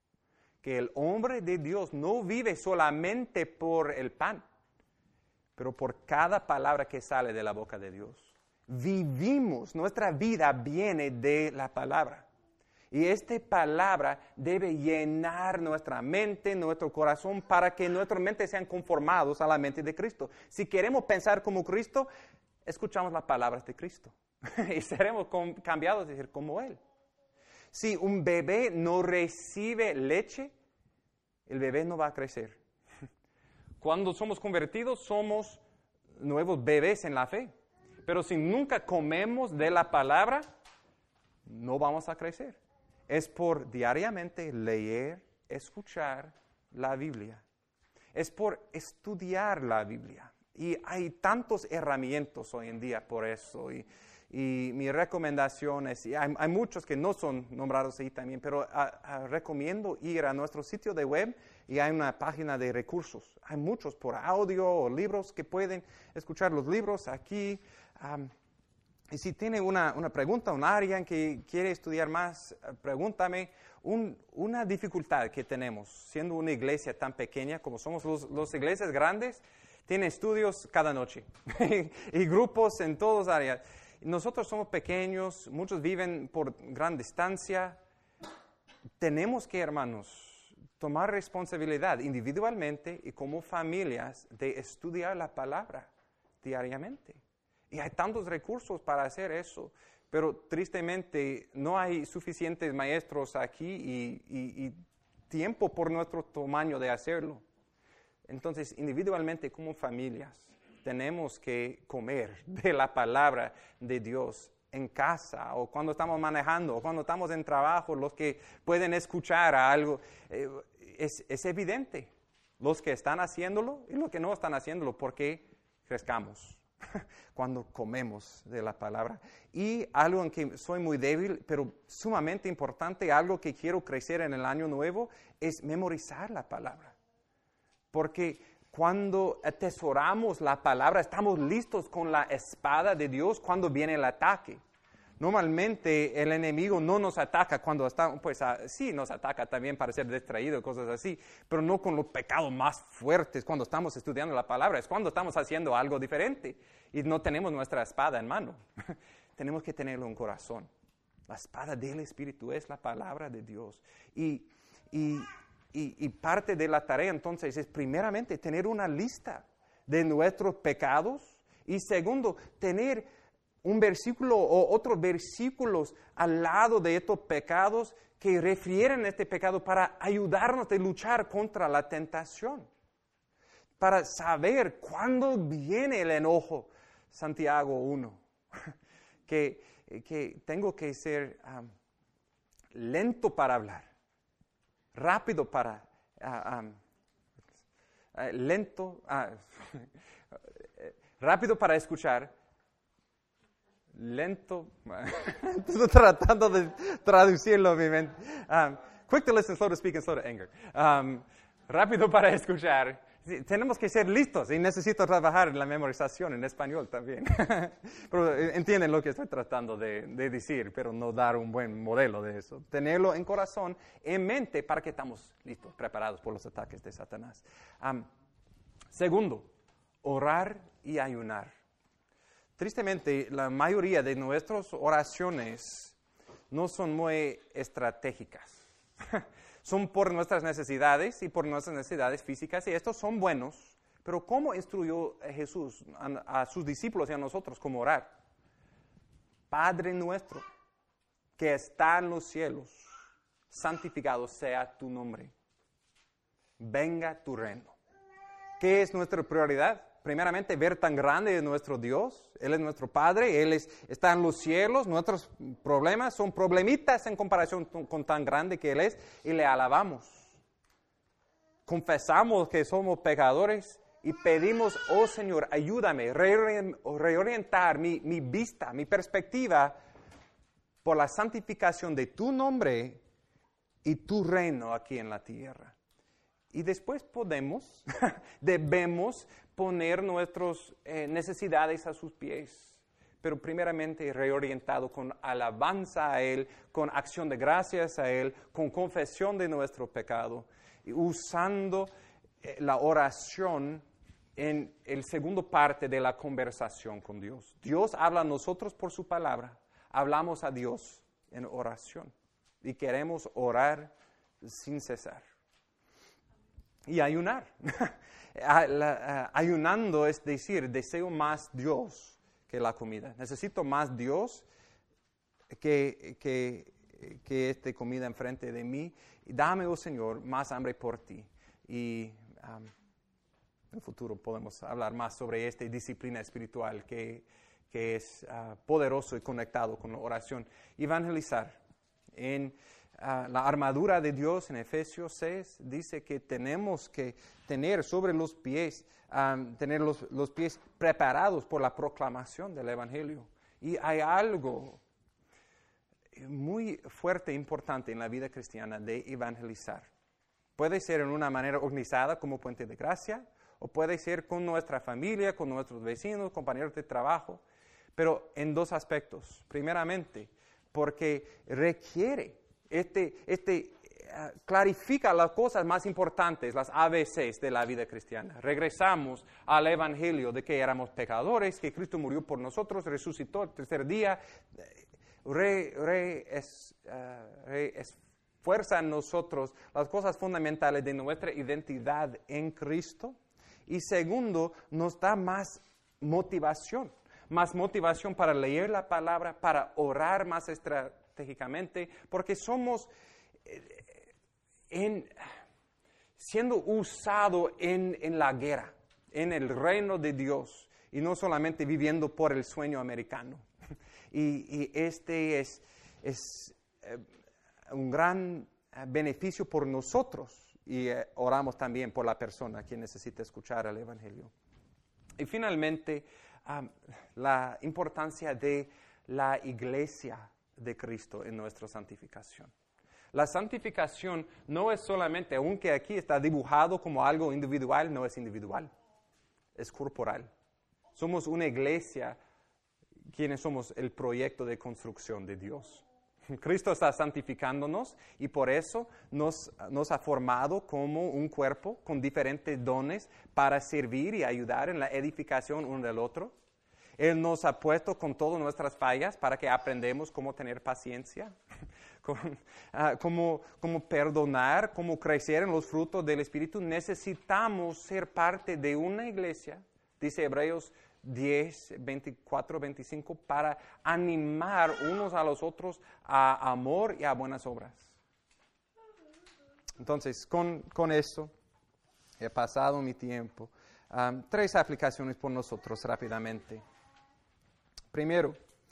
Que el hombre de Dios no vive solamente por el pan, pero por cada palabra que sale de la boca de Dios. Vivimos, nuestra vida viene de la palabra. Y esta palabra debe llenar nuestra mente, nuestro corazón, para que nuestra mente sean conformados a la mente de Cristo. Si queremos pensar como Cristo, escuchamos las palabras de Cristo. Y seremos cambiados a ser como Él. Si un bebé no recibe leche, el bebé no va a crecer. Cuando somos convertidos, somos nuevos bebés en la fe. Pero si nunca comemos de la palabra, no vamos a crecer. Es por diariamente leer, escuchar la Biblia. Es por estudiar la Biblia. Y hay tantas herramientas hoy en día por eso. Y, y mi recomendación es, y hay, hay muchos que no son nombrados ahí también, pero a, a, recomiendo ir a nuestro sitio de web y hay una página de recursos. Hay muchos por audio o libros que pueden escuchar los libros aquí. Um, Y si tiene una, una pregunta, un área en que quiere estudiar más, pregúntame. Un, una dificultad que tenemos, siendo una iglesia tan pequeña como somos los, los iglesias grandes, tienen estudios cada noche y grupos en todas áreas. Nosotros somos pequeños, muchos viven por gran distancia. Tenemos que, hermanos, tomar responsabilidad individualmente y como familias de estudiar la palabra diariamente. Y hay tantos recursos para hacer eso, pero tristemente no hay suficientes maestros aquí y, y, y tiempo por nuestro tamaño de hacerlo. Entonces, individualmente como familias, tenemos que comer de la palabra de Dios en casa o cuando estamos manejando o cuando estamos en trabajo. Los que pueden escuchar a algo, eh, es, es evidente. Los que están haciéndolo y los que no están haciéndolo, porque crezcamos cuando comemos de la palabra. Y algo en que soy muy débil, pero sumamente importante, algo que quiero crecer en el año nuevo, es memorizar la palabra. Porque cuando atesoramos la palabra, estamos listos con la espada de Dios cuando viene el ataque. Normalmente el enemigo no nos ataca cuando está, pues uh, sí nos ataca también para ser distraído, cosas así, pero no con los pecados más fuertes cuando estamos estudiando la palabra. Es cuando estamos haciendo algo diferente y no tenemos nuestra espada en mano. Tenemos que tenerlo en corazón. La espada del Espíritu es la palabra de Dios. Y, y, y, y parte de la tarea entonces es primeramente tener una lista de nuestros pecados y segundo, tener un versículo o otros versículos al lado de estos pecados que refieren a este pecado para ayudarnos a luchar contra la tentación. Para saber cuándo viene el enojo. Santiago uno. Que, que tengo que ser um, lento para hablar. Rápido para... Uh, um, uh, lento... Uh, rápido para escuchar. Lento, estoy tratando de traducirlo en mi mente. Um, quick to listen, slow to speak, and slow to anger. Um, rápido para escuchar. Sí, tenemos que ser listos y necesito trabajar en la memorización en español también. Pero entienden lo que estoy tratando de, de decir, pero no dar un buen modelo de eso. Tenerlo en corazón, en mente, para que estamos listos, preparados por los ataques de Satanás. Um, segundo, orar y ayunar. Tristemente, la mayoría de nuestras oraciones no son muy estratégicas. Son por nuestras necesidades y por nuestras necesidades físicas, y estos son buenos, pero ¿cómo instruyó Jesús a, a sus discípulos y a nosotros cómo orar? Padre nuestro, que está en los cielos, santificado sea tu nombre. Venga tu reino. ¿Qué es nuestra prioridad? Primeramente, ver tan grande es nuestro Dios. Él es nuestro Padre, Él es, está en los cielos. Nuestros problemas son problemitas en comparación con, con tan grande que Él es, y le alabamos. Confesamos que somos pecadores y pedimos, oh Señor, ayúdame a reorientar mi, mi vista, mi perspectiva por la santificación de tu nombre y tu reino aquí en la tierra. Y después podemos, debemos poner nuestras eh, necesidades a sus pies, pero primeramente reorientado con alabanza a Él, con acción de gracias a Él, con confesión de nuestro pecado, y usando eh, la oración en el segundo parte de la conversación con Dios. Dios habla a nosotros por su palabra, hablamos a Dios en oración y queremos orar sin cesar. Y ayunar. Ayunando es decir, deseo más Dios que la comida. Necesito más Dios que, que, que esta comida enfrente de mí. Dame, oh Señor, más hambre por ti. Y um, en el futuro podemos hablar más sobre esta disciplina espiritual que, que es uh, poderoso y conectado con la oración. Evangelizar. En Uh, la armadura de Dios en Efesios seis dice que tenemos que tener sobre los pies, um, tener los, los pies preparados por la proclamación del Evangelio. Y hay algo muy fuerte e importante en la vida cristiana de evangelizar. Puede ser en una manera organizada como Puente de Gracia, o puede ser con nuestra familia, con nuestros vecinos, compañeros de trabajo. pero en dos aspectos. Primeramente, porque requiere, este, este uh, clarifica las cosas más importantes, las A B Cs de la vida cristiana. Regresamos al Evangelio de que éramos pecadores, que Cristo murió por nosotros, resucitó el tercer día, re, re, es, uh, re esfuerza en nosotros las cosas fundamentales de nuestra identidad en Cristo. Y segundo, nos da más motivación, más motivación para leer la palabra, para orar más estratégicamente, porque somos eh, en, siendo usados en, en la guerra, en el reino de Dios, y no solamente viviendo por el sueño americano. Y, y este es, es eh, un gran beneficio por nosotros. Y eh, oramos también por la persona que necesita escuchar el Evangelio. Y finalmente, um, la importancia de la iglesia de Cristo en nuestra santificación. La santificación no es solamente, aunque aquí está dibujado como algo individual, no es individual, es corporal. Somos una iglesia, quienes somos el proyecto de construcción de Dios. Cristo está santificándonos y por eso nos, nos ha formado como un cuerpo con diferentes dones para servir y ayudar en la edificación uno del otro. Él nos ha puesto con todas nuestras fallas para que aprendamos cómo tener paciencia, cómo, uh, cómo, cómo perdonar, cómo crecer en los frutos del Espíritu. Necesitamos ser parte de una iglesia, dice Hebreos diez, veinticuatro, veinticinco, para animar unos a los otros a amor y a buenas obras. Entonces, con, con esto, he pasado mi tiempo. Um, tres aplicaciones por nosotros rápidamente. Primero,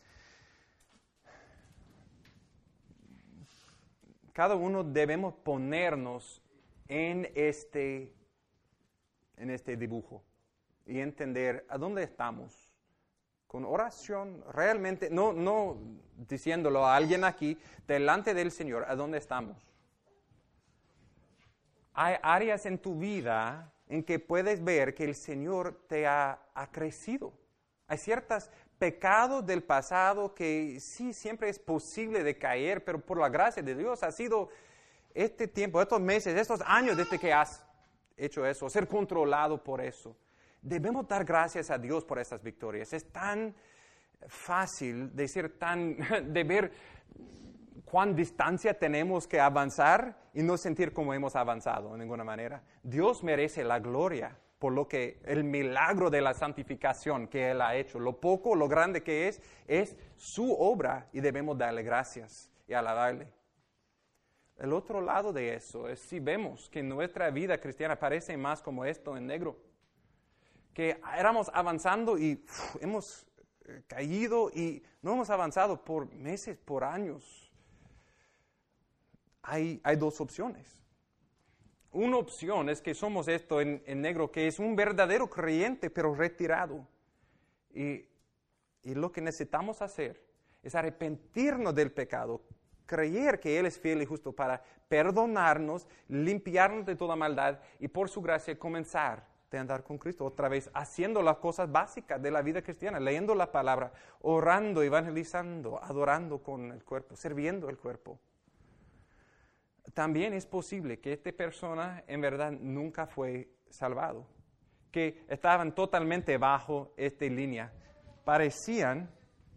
cada uno debemos ponernos en este, en este dibujo y entender a dónde estamos. Con oración, realmente, no, no diciéndolo a alguien aquí, delante del Señor, ¿a dónde estamos? Hay áreas en tu vida en que puedes ver que el Señor te ha, ha crecido. Hay ciertos pecados del pasado que sí, siempre es posible de caer, pero por la gracia de Dios ha sido este tiempo, estos meses, estos años desde que has hecho eso, ser controlado por eso. Debemos dar gracias a Dios por estas victorias. Es tan fácil de ser tan, de ver cuán distancia tenemos que avanzar y no sentir como hemos avanzado de ninguna manera. Dios merece la gloria por lo que el milagro de la santificación que Él ha hecho. Lo poco, lo grande que es, es su obra y debemos darle gracias y alabarle. El otro lado de eso es si vemos que nuestra vida cristiana parece más como esto en negro, que éramos avanzando y uf, hemos eh, caído y no hemos avanzado por meses, por años. Hay, hay dos opciones. Una opción es que somos esto en, en negro, que es un verdadero creyente, pero retirado. Y, y lo que necesitamos hacer es arrepentirnos del pecado, creer que Él es fiel y justo para perdonarnos, limpiarnos de toda maldad y por su gracia comenzar de andar con Cristo, otra vez haciendo las cosas básicas de la vida cristiana, leyendo la palabra, orando, evangelizando, adorando con el cuerpo, sirviendo el cuerpo. También es posible que esta persona en verdad nunca fue salvado, que estaban totalmente bajo esta línea, parecían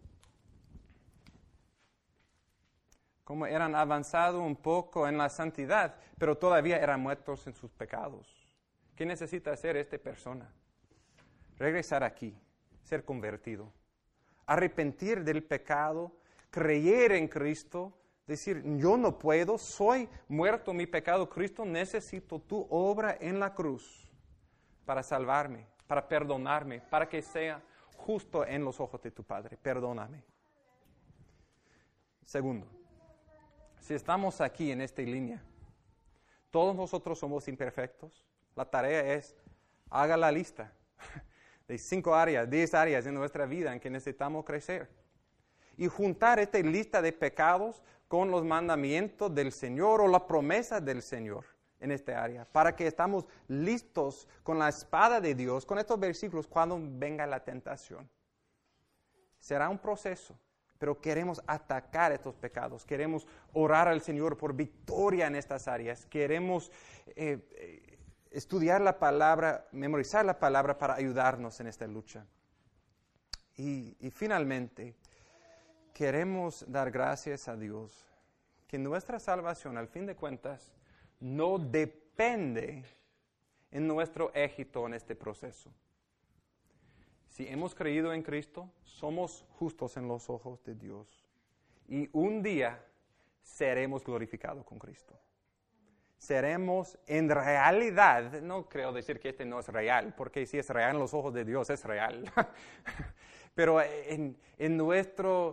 como eran avanzados un poco en la santidad, pero todavía eran muertos en sus pecados. ¿Qué necesita hacer esta persona? Regresar aquí, ser convertido, arrepentir del pecado, creer en Cristo, decir, yo no puedo, soy muerto en mi pecado, Cristo, necesito tu obra en la cruz para salvarme, para perdonarme, para que sea justo en los ojos de tu Padre. Perdóname. Segundo, si estamos aquí en esta línea, todos nosotros somos imperfectos. La tarea es, haga la lista de cinco áreas, diez áreas en nuestra vida en que necesitamos crecer. Y juntar esta lista de pecados con los mandamientos del Señor o la promesa del Señor en esta área, para que estamos listos con la espada de Dios, con estos versículos, cuando venga la tentación. Será un proceso, pero queremos atacar estos pecados. Queremos orar al Señor por victoria en estas áreas. Queremos eh, eh, estudiar la palabra, memorizar la palabra para ayudarnos en esta lucha. Y, y finalmente, queremos dar gracias a Dios que nuestra salvación, al fin de cuentas, no depende en nuestro éxito en este proceso. Si hemos creído en Cristo, somos justos en los ojos de Dios. Y un día seremos glorificados con Cristo. Seremos en realidad, no creo decir que este no es real, porque si es real en los ojos de Dios, es real. Pero en, en nuestra uh,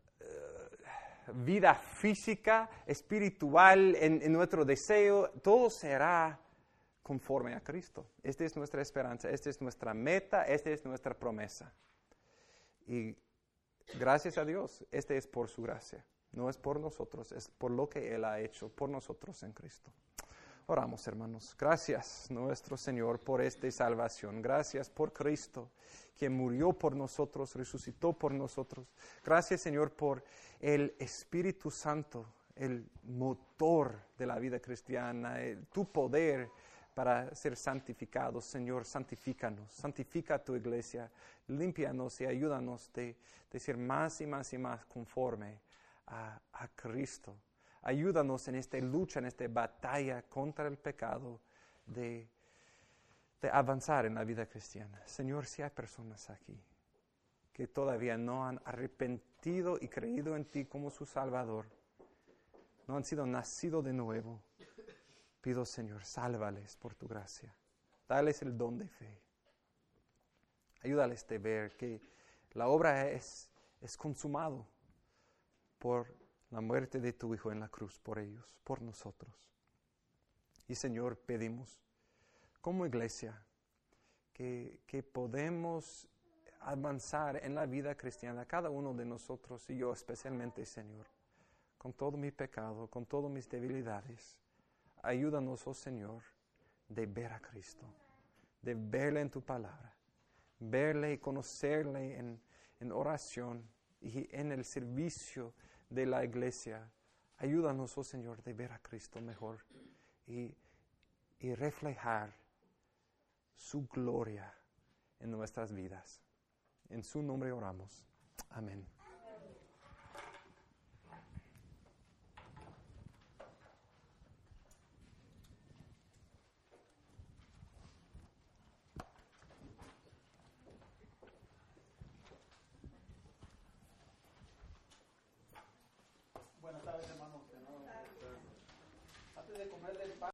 vida física, espiritual, en, en nuestro deseo, todo será conforme a Cristo. Esta es nuestra esperanza, esta es nuestra meta, esta es nuestra promesa. Y gracias a Dios, este es por su gracia. No es por nosotros, es por lo que Él ha hecho por nosotros en Cristo. Oramos, hermanos. Gracias, nuestro Señor, por esta salvación. Gracias por Cristo, quien murió por nosotros, resucitó por nosotros. Gracias, Señor, por el Espíritu Santo, el motor de la vida cristiana, el, tu poder para ser santificados. Señor, santifícanos, santifica a tu iglesia, límpianos y ayúdanos de, de ser más y más y más conforme a, a Cristo. Ayúdanos en esta lucha, en esta batalla contra el pecado, de, de avanzar en la vida cristiana. Señor, si hay personas aquí que todavía no han arrepentido y creído en ti como su Salvador, no han sido nacidos de nuevo, pido, Señor, sálvales por tu gracia. Dales el don de fe. Ayúdales a ver que la obra es, es consumado por la muerte de tu Hijo en la cruz, por ellos, por nosotros. Y, Señor, pedimos como iglesia que, que podemos avanzar en la vida cristiana, cada uno de nosotros, y yo especialmente, Señor, con todo mi pecado, con todas mis debilidades. Ayúdanos, oh Señor, de ver a Cristo, de verle en tu palabra, verle y conocerle en, en oración y en el servicio de la iglesia. Ayúdanos, oh Señor, de ver a Cristo mejor y, y reflejar su gloria en nuestras vidas. En su nombre oramos. Amén.